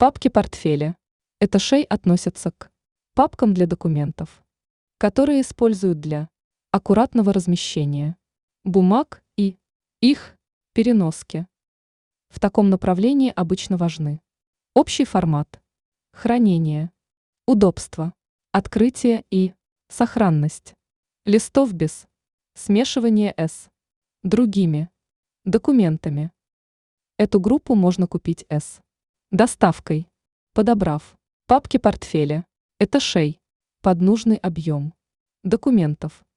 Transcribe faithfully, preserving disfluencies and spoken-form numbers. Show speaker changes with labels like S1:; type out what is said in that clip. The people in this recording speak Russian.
S1: Папки-портфели. Этажей относятся к папкам для документов, которые используют для аккуратного размещения бумаг и их переноски. В таком направлении обычно важны общий формат, хранение, удобство, открытие и сохранность листов без смешивания с другими документами. Эту группу можно купить с доставкой, подобрав папки-портфели этажей под нужный объем документов.